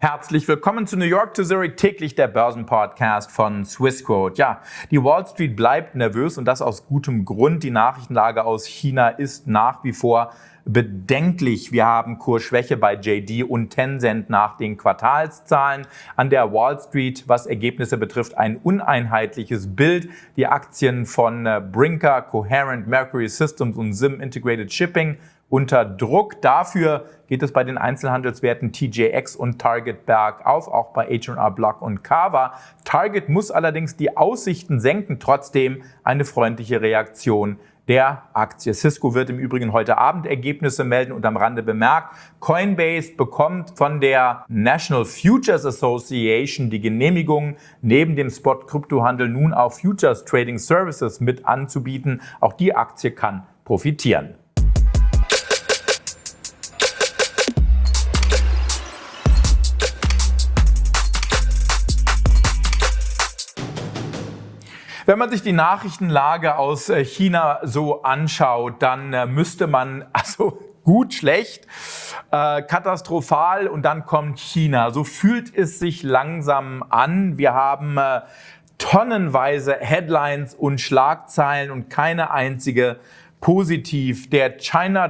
Herzlich willkommen zu New York to Zurich, täglich der Börsenpodcast von Swissquote. Ja, die Wall Street bleibt nervös und das aus gutem Grund. Die Nachrichtenlage aus China ist nach wie vor bedenklich. Wir haben Kursschwäche bei JD und Tencent nach den Quartalszahlen. An der Wall Street, was Ergebnisse betrifft, ein uneinheitliches Bild. Die Aktien von Brinker, Coherent, Mercury Systems und Sim Integrated Shipping unter Druck. Dafür geht es bei den Einzelhandelswerten TJX und Target bergauf, auch bei H&R Block und Carver. Target muss allerdings die Aussichten senken, trotzdem eine freundliche Reaktion der Aktie. Cisco wird im Übrigen heute Abend Ergebnisse melden und am Rande bemerkt, Coinbase bekommt von der National Futures Association die Genehmigung, neben dem Spot-Kryptohandel nun auch Futures Trading Services mit anzubieten. Auch die Aktie kann profitieren. Wenn man sich die Nachrichtenlage aus China so anschaut, dann müsste man, also gut, schlecht, katastrophal und dann kommt China. So fühlt es sich langsam an. Wir haben tonnenweise Headlines und Schlagzeilen und keine einzige positiv. Die China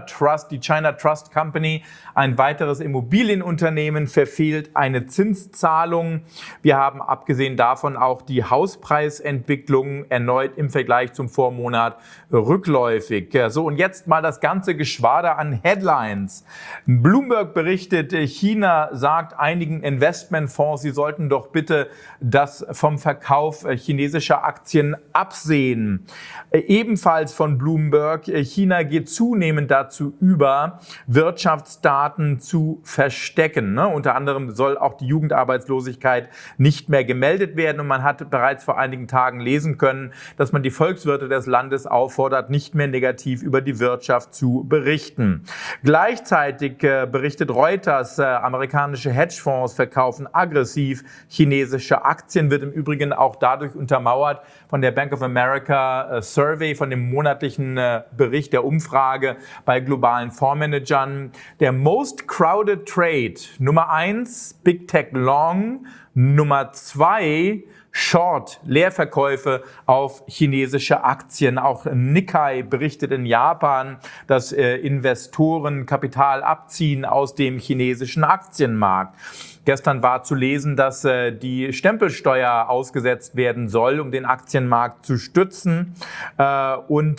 Trust Company, ein weiteres Immobilienunternehmen, verfehlt eine Zinszahlung. Wir haben abgesehen davon auch die Hauspreisentwicklung erneut im Vergleich zum Vormonat rückläufig. So, und jetzt mal das ganze Geschwader an Headlines. Bloomberg berichtet, China sagt einigen Investmentfonds, sie sollten doch bitte das vom Verkauf chinesischer Aktien absehen. Ebenfalls von Bloomberg, China geht zunehmend dazu über, Wirtschaftsdaten zu verstecken. Unter anderem soll auch die Jugendarbeitslosigkeit nicht mehr gemeldet werden. Und man hat bereits vor einigen Tagen lesen können, dass man die Volkswirte des Landes auffordert, nicht mehr negativ über die Wirtschaft zu berichten. Gleichzeitig berichtet Reuters, amerikanische Hedgefonds verkaufen aggressiv chinesische Aktien, wird im Übrigen auch dadurch untermauert von der Bank of America Survey, von dem monatlichen Bericht der Umfrage bei globalen Fondsmanagern. Der Most Crowded Trade, Nummer 1, Big Tech Long, Nummer 2, Short, Leerverkäufe auf chinesische Aktien. Auch Nikkei berichtet in Japan, dass Investoren Kapital abziehen aus dem chinesischen Aktienmarkt. Gestern war zu lesen, dass die Stempelsteuer ausgesetzt werden soll, um den Aktienmarkt zu stützen. Und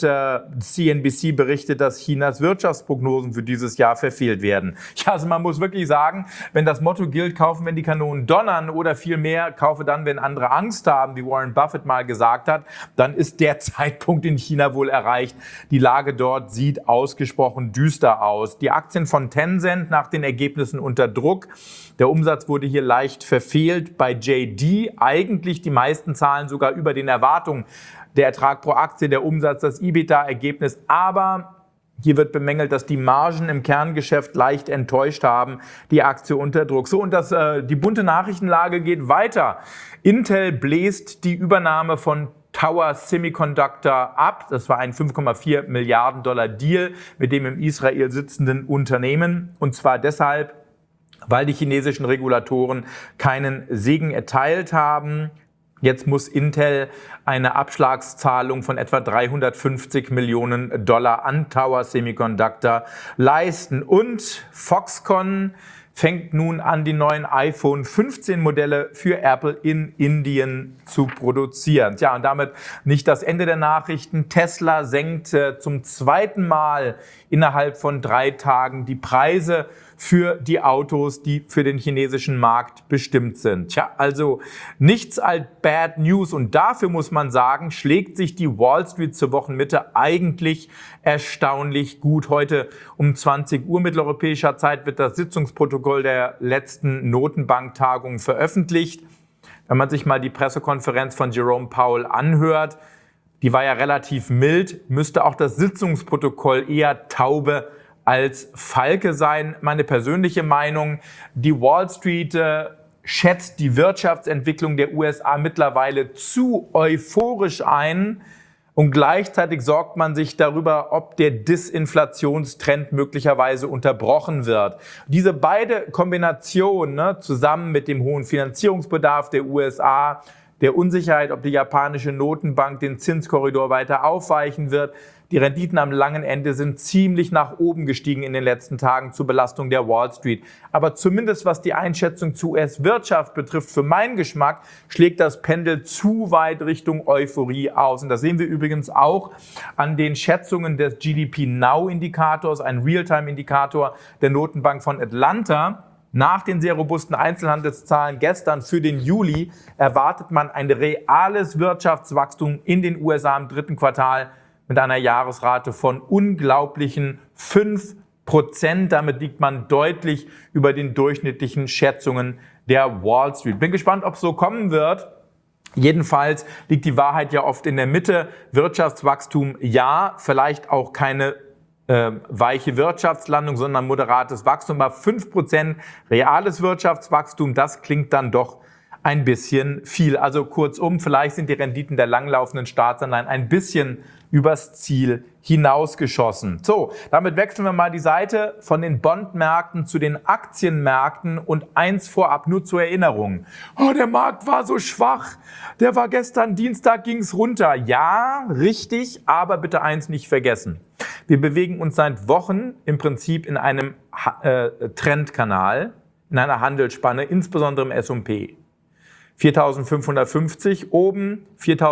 CNBC berichtet, dass Chinas Wirtschaftsprognosen für dieses Jahr verfehlt werden. Ja, also man muss wirklich sagen, wenn das Motto gilt, kaufen, wenn die Kanonen donnern oder vielmehr kaufe dann, wenn andere Angst haben, wie Warren Buffett mal gesagt hat, dann ist der Zeitpunkt in China wohl erreicht. Die Lage dort sieht ausgesprochen düster aus. Die Aktien von Tencent nach den Ergebnissen unter Druck. Der Umsatz wurde hier leicht verfehlt. Bei JD eigentlich die meisten Zahlen sogar über den Erwartungen. Der Ertrag pro Aktie, der Umsatz, das EBITDA-Ergebnis. Aber hier wird bemängelt, dass die Margen im Kerngeschäft leicht enttäuscht haben. Die Aktie unter Druck. So, und die bunte Nachrichtenlage geht weiter. Intel bläst die Übernahme von Tower Semiconductor ab. Das war ein 5,4 Milliarden Dollar Deal mit dem in Israel sitzenden Unternehmen. Und zwar deshalb, weil die chinesischen Regulatoren keinen Segen erteilt haben. Jetzt muss Intel eine Abschlagszahlung von etwa 350 Millionen Dollar an Tower Semiconductor leisten. Und Foxconn fängt nun an, die neuen iPhone 15 Modelle für Apple in Indien zu produzieren. Tja, und damit nicht das Ende der Nachrichten. Tesla senkt zum zweiten Mal innerhalb von 3 Tagen die Preise für die Autos, die für den chinesischen Markt bestimmt sind. Tja, also nichts als Bad News. Und dafür muss man sagen, schlägt sich die Wall Street zur Wochenmitte eigentlich erstaunlich gut. Heute um 20 Uhr mitteleuropäischer Zeit wird das Sitzungsprotokoll der letzten Notenbanktagung veröffentlicht. Wenn man sich mal die Pressekonferenz von Jerome Powell anhört, die war ja relativ mild, müsste auch das Sitzungsprotokoll eher Taube als Falke sein. Meine persönliche Meinung, die Wall Street schätzt die Wirtschaftsentwicklung der USA mittlerweile zu euphorisch ein. und gleichzeitig sorgt man sich darüber, ob der Disinflationstrend möglicherweise unterbrochen wird. Diese beide Kombinationen, zusammen mit dem hohen Finanzierungsbedarf der USA, der Unsicherheit, ob die japanische Notenbank den Zinskorridor weiter aufweichen wird. Die Renditen am langen Ende sind ziemlich nach oben gestiegen in den letzten Tagen zur Belastung der Wall Street. Aber zumindest was die Einschätzung zur US-Wirtschaft betrifft, für meinen Geschmack, schlägt das Pendel zu weit Richtung Euphorie aus. Und das sehen wir übrigens auch an den Schätzungen des GDP-Now-Indikators, ein Realtime-Indikator der Notenbank von Atlanta. Nach den sehr robusten Einzelhandelszahlen gestern für den Juli erwartet man ein reales Wirtschaftswachstum in den USA im dritten Quartal mit einer Jahresrate von unglaublichen 5%. Damit liegt man deutlich über den durchschnittlichen Schätzungen der Wall Street. Bin gespannt, ob es so kommen wird. Jedenfalls liegt die Wahrheit ja oft in der Mitte. Wirtschaftswachstum ja, vielleicht auch keine weiche Wirtschaftslandung, sondern moderates Wachstum. Aber 5% reales Wirtschaftswachstum, das klingt dann doch ein bisschen viel. Also kurzum, vielleicht sind die Renditen der langlaufenden Staatsanleihen ein bisschen übers Ziel hinausgeschossen. So, damit wechseln wir mal die Seite von den Bondmärkten zu den Aktienmärkten und eins vorab, nur zur Erinnerung. Oh, der Markt war so schwach. Der war gestern Dienstag, ging's runter. Ja, richtig, aber bitte eins nicht vergessen. Wir bewegen uns seit Wochen im Prinzip in einem Trendkanal, in einer Handelsspanne, insbesondere im S&P. 4.550 oben,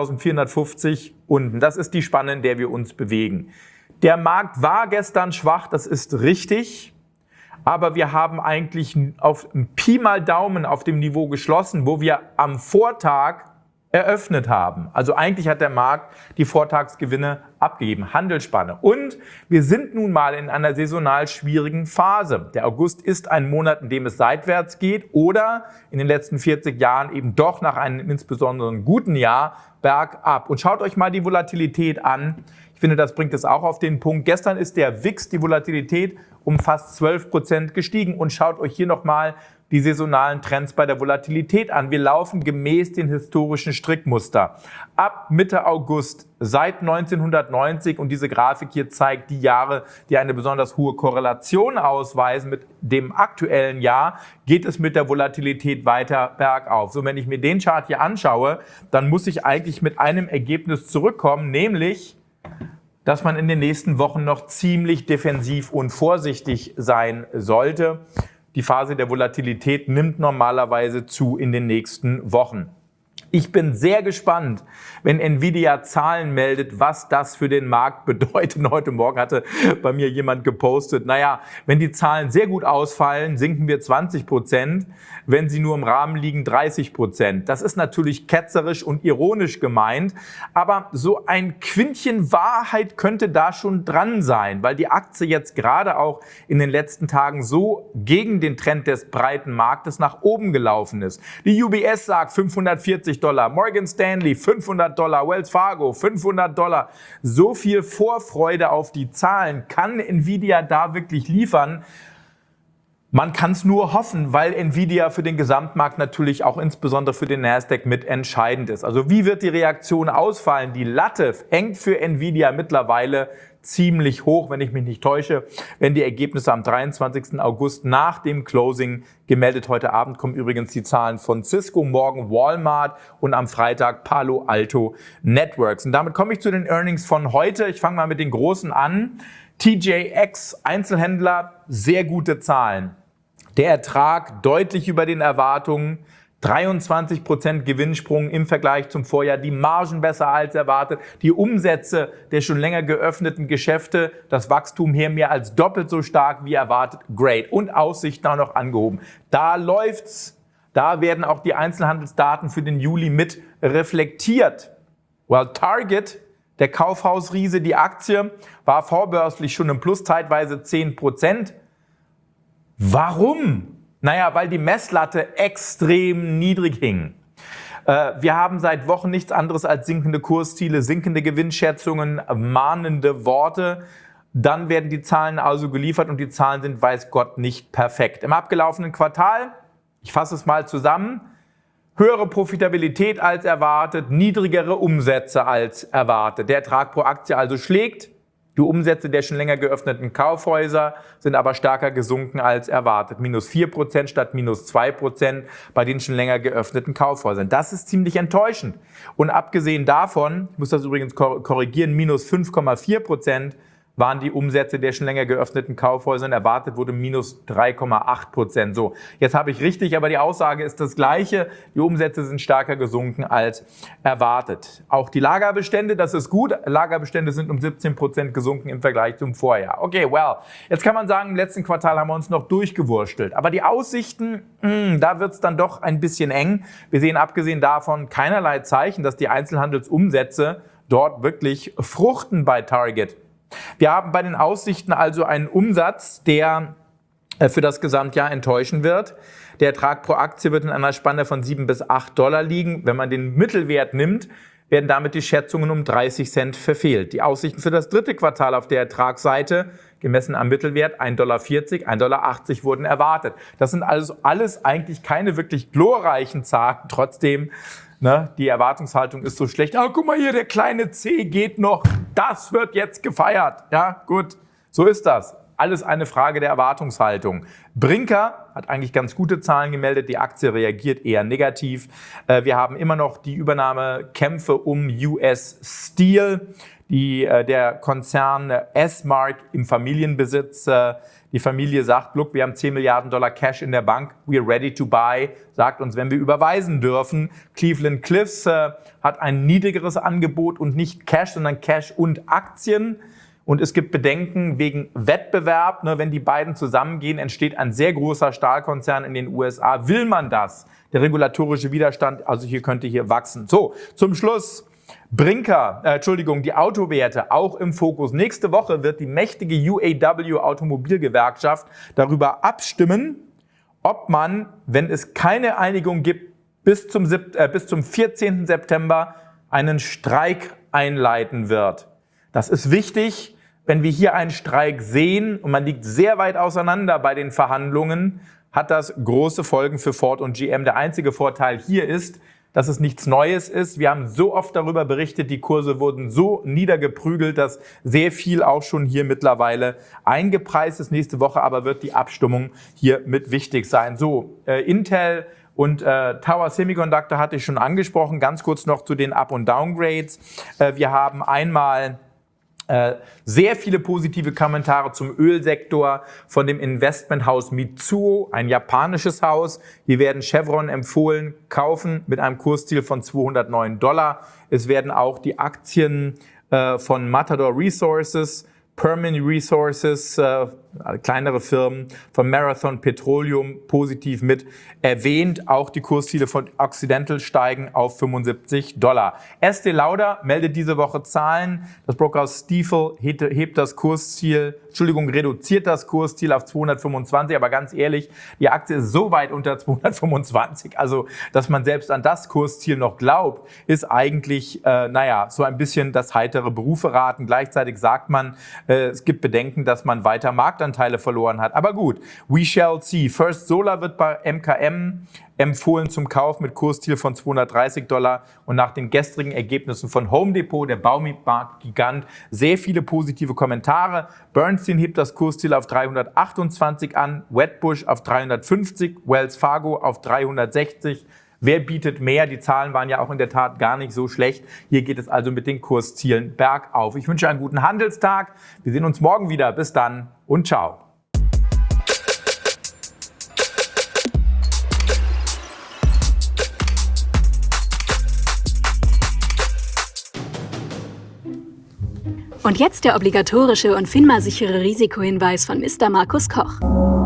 4.450 unten. Das ist die Spanne, in der wir uns bewegen. Der Markt war gestern schwach, das ist richtig. Aber wir haben eigentlich auf Pi mal Daumen auf dem Niveau geschlossen, wo wir am Vortag eröffnet haben. Also eigentlich hat der Markt die Vortagsgewinne abgegeben, Handelsspanne. Und wir sind nun mal in einer saisonal schwierigen Phase. Der August ist ein Monat, in dem es seitwärts geht oder in den letzten 40 Jahren eben doch nach einem insbesondere guten Jahr bergab. Und schaut euch mal die Volatilität an. Ich finde, das bringt es auch auf den Punkt. Gestern ist der WIX, die Volatilität, um fast 12% gestiegen. Und schaut euch hier nochmal die saisonalen Trends bei der Volatilität an. Wir laufen gemäß den historischen Strickmuster. Ab Mitte August seit 1990, und diese Grafik hier zeigt die Jahre, die eine besonders hohe Korrelation ausweisen mit dem aktuellen Jahr, geht es mit der Volatilität weiter bergauf. So, wenn ich mir den Chart hier anschaue, dann muss ich eigentlich mit einem Ergebnis zurückkommen, nämlich dass man in den nächsten Wochen noch ziemlich defensiv und vorsichtig sein sollte. Die Phase der Volatilität nimmt normalerweise zu in den nächsten Wochen. Ich bin sehr gespannt, wenn Nvidia Zahlen meldet, was das für den Markt bedeutet. Heute Morgen hatte bei mir jemand gepostet, naja, wenn die Zahlen sehr gut ausfallen, sinken wir 20%, wenn sie nur im Rahmen liegen 30%. Das ist natürlich ketzerisch und ironisch gemeint, aber so ein Quintchen Wahrheit könnte da schon dran sein, weil die Aktie jetzt gerade auch in den letzten Tagen so gegen den Trend des breiten Marktes nach oben gelaufen ist. Die UBS sagt $540, Morgan Stanley $500, Wells Fargo $500. So viel Vorfreude auf die Zahlen kann Nvidia da wirklich liefern. Man kann es nur hoffen, weil Nvidia für den Gesamtmarkt natürlich auch insbesondere für den Nasdaq mit entscheidend ist. Also wie wird die Reaktion ausfallen? Die Latte hängt für Nvidia mittlerweile ziemlich hoch, wenn ich mich nicht täusche, wenn die Ergebnisse am 23. August nach dem Closing gemeldet. Heute Abend kommen übrigens die Zahlen von Cisco, morgen Walmart und am Freitag Palo Alto Networks. Und damit komme ich zu den Earnings von heute. Ich fange mal mit den großen an. TJX, Einzelhändler, sehr gute Zahlen. Der Ertrag deutlich über den Erwartungen. 23% Gewinnsprung im Vergleich zum Vorjahr, die Margen besser als erwartet, die Umsätze der schon länger geöffneten Geschäfte, das Wachstum hier mehr als doppelt so stark wie erwartet, great. Und Aussichten auch noch angehoben. Da läuft's. Da werden auch die Einzelhandelsdaten für den Juli mit reflektiert. Well, Target, der Kaufhausriese, die Aktie, war vorbörslich schon im Plus, zeitweise 10%. Warum? Naja, weil die Messlatte extrem niedrig hing. Wir haben seit Wochen nichts anderes als sinkende Kursziele, sinkende Gewinnschätzungen, mahnende Worte. Dann werden die Zahlen also geliefert und die Zahlen sind, weiß Gott, nicht perfekt. Im abgelaufenen Quartal, ich fasse es mal zusammen, höhere Profitabilität als erwartet, niedrigere Umsätze als erwartet. Der Ertrag pro Aktie also schlägt. Die Umsätze der schon länger geöffneten Kaufhäuser sind aber stärker gesunken als erwartet. Minus 4% statt minus 2% bei den schon länger geöffneten Kaufhäusern. Das ist ziemlich enttäuschend. Und abgesehen davon, ich muss das übrigens korrigieren, minus 5,4% waren die Umsätze der schon länger geöffneten Kaufhäusern. Erwartet wurde minus 3,8%. So, jetzt habe ich richtig, aber die Aussage ist das Gleiche. Die Umsätze sind stärker gesunken als erwartet. Auch die Lagerbestände, das ist gut. Lagerbestände sind um 17% gesunken im Vergleich zum Vorjahr. Okay, well, jetzt kann man sagen, im letzten Quartal haben wir uns noch durchgewurstelt. Aber die Aussichten, da wird es dann doch ein bisschen eng. Wir sehen abgesehen davon keinerlei Zeichen, dass die Einzelhandelsumsätze dort wirklich fruchten bei Target. Wir haben bei den Aussichten also einen Umsatz, der für das Gesamtjahr enttäuschen wird. Der Ertrag pro Aktie wird in einer Spanne von $7 bis $8 liegen. Wenn man den Mittelwert nimmt, werden damit die Schätzungen um 30 Cent verfehlt. Die Aussichten für das dritte Quartal auf der Ertragsseite, gemessen am Mittelwert, $1,40, $1,80 wurden erwartet. Das sind also alles eigentlich keine wirklich glorreichen Zahlen. Trotzdem, die Erwartungshaltung ist so schlecht. Ah, guck mal hier, der kleine C geht noch. Das wird jetzt gefeiert. Ja, gut, so ist das. Alles eine Frage der Erwartungshaltung. Brinker hat eigentlich ganz gute Zahlen gemeldet. Die Aktie reagiert eher negativ. Wir haben immer noch die Übernahmekämpfe um US Steel. Der Konzern S-Mark im Familienbesitz. Die Familie sagt, look, wir haben $10 Milliarden Cash in der Bank, we're ready to buy, sagt uns, wenn wir überweisen dürfen. Cleveland Cliffs hat ein niedrigeres Angebot und nicht Cash, sondern Cash und Aktien. Und es gibt Bedenken wegen Wettbewerb. Wenn die beiden zusammengehen, entsteht ein sehr großer Stahlkonzern in den USA. Will man das? Der regulatorische Widerstand, also könnte hier wachsen. So, zum Schluss. Die Autowerte auch im Fokus. Nächste Woche wird die mächtige UAW Automobilgewerkschaft darüber abstimmen, ob man, wenn es keine Einigung gibt, bis zum 14. September einen Streik einleiten wird. Das ist wichtig, wenn wir hier einen Streik sehen und man liegt sehr weit auseinander bei den Verhandlungen, hat das große Folgen für Ford und GM. Der einzige Vorteil hier ist, dass es nichts Neues ist. Wir haben so oft darüber berichtet, die Kurse wurden so niedergeprügelt, dass sehr viel auch schon hier mittlerweile eingepreist ist. Nächste Woche aber wird die Abstimmung hier mit wichtig sein. So, Intel und Tower Semiconductor hatte ich schon angesprochen. Ganz kurz noch zu den Up- und Downgrades. Wir haben einmal sehr viele positive Kommentare zum Ölsektor von dem Investmenthaus Mitsuo, ein japanisches Haus. Hier werden Chevron empfohlen, kaufen mit einem Kursziel von $209. Es werden auch die Aktien von Matador Resources, Permian Resources, kleinere Firmen von Marathon Petroleum positiv mit erwähnt. Auch die Kursziele von Occidental steigen auf $75. Estée Lauder meldet diese Woche Zahlen. Das Brokerhaus Stifel reduziert das Kursziel auf 225. Aber ganz ehrlich, die Aktie ist so weit unter 225. Also, dass man selbst an das Kursziel noch glaubt, ist eigentlich, so ein bisschen das heitere Berufe raten. Gleichzeitig sagt man, es gibt Bedenken, dass man weiter Marktanteile verloren hat. Aber gut, we shall see. First Solar wird bei MKM empfohlen zum Kauf mit Kursziel von $230. Und nach den gestrigen Ergebnissen von Home Depot, der Baumarktgigant, sehr viele positive Kommentare. Bernstein hebt das Kursziel auf 328 an, Wedbush auf 350, Wells Fargo auf 360. Wer bietet mehr? Die Zahlen waren ja auch in der Tat gar nicht so schlecht. Hier geht es also mit den Kurszielen bergauf. Ich wünsche einen guten Handelstag. Wir sehen uns morgen wieder. Bis dann und ciao. Und jetzt der obligatorische und FINMA-sichere Risikohinweis von Mr. Markus Koch.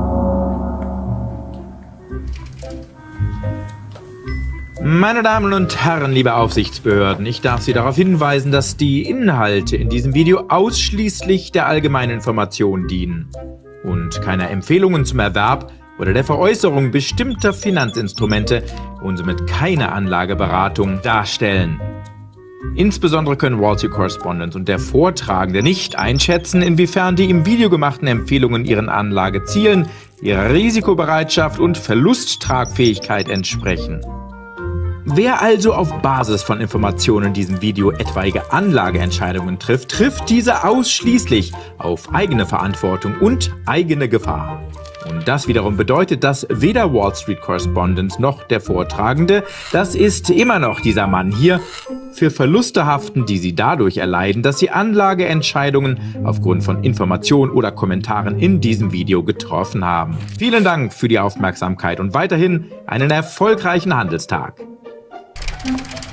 Meine Damen und Herren, liebe Aufsichtsbehörden, ich darf Sie darauf hinweisen, dass die Inhalte in diesem Video ausschließlich der allgemeinen Information dienen und keine Empfehlungen zum Erwerb oder der Veräußerung bestimmter Finanzinstrumente und somit keine Anlageberatung darstellen. Insbesondere können Wall Street Correspondent und der Vortragende nicht einschätzen, inwiefern die im Video gemachten Empfehlungen ihren Anlagezielen, ihrer Risikobereitschaft und Verlusttragfähigkeit entsprechen. Wer also auf Basis von Informationen in diesem Video etwaige Anlageentscheidungen trifft, trifft diese ausschließlich auf eigene Verantwortung und eigene Gefahr. Und das wiederum bedeutet, dass weder Wall Street Correspondent noch der Vortragende, das ist immer noch dieser Mann hier, für Verluste haften, die sie dadurch erleiden, dass sie Anlageentscheidungen aufgrund von Informationen oder Kommentaren in diesem Video getroffen haben. Vielen Dank für die Aufmerksamkeit und weiterhin einen erfolgreichen Handelstag.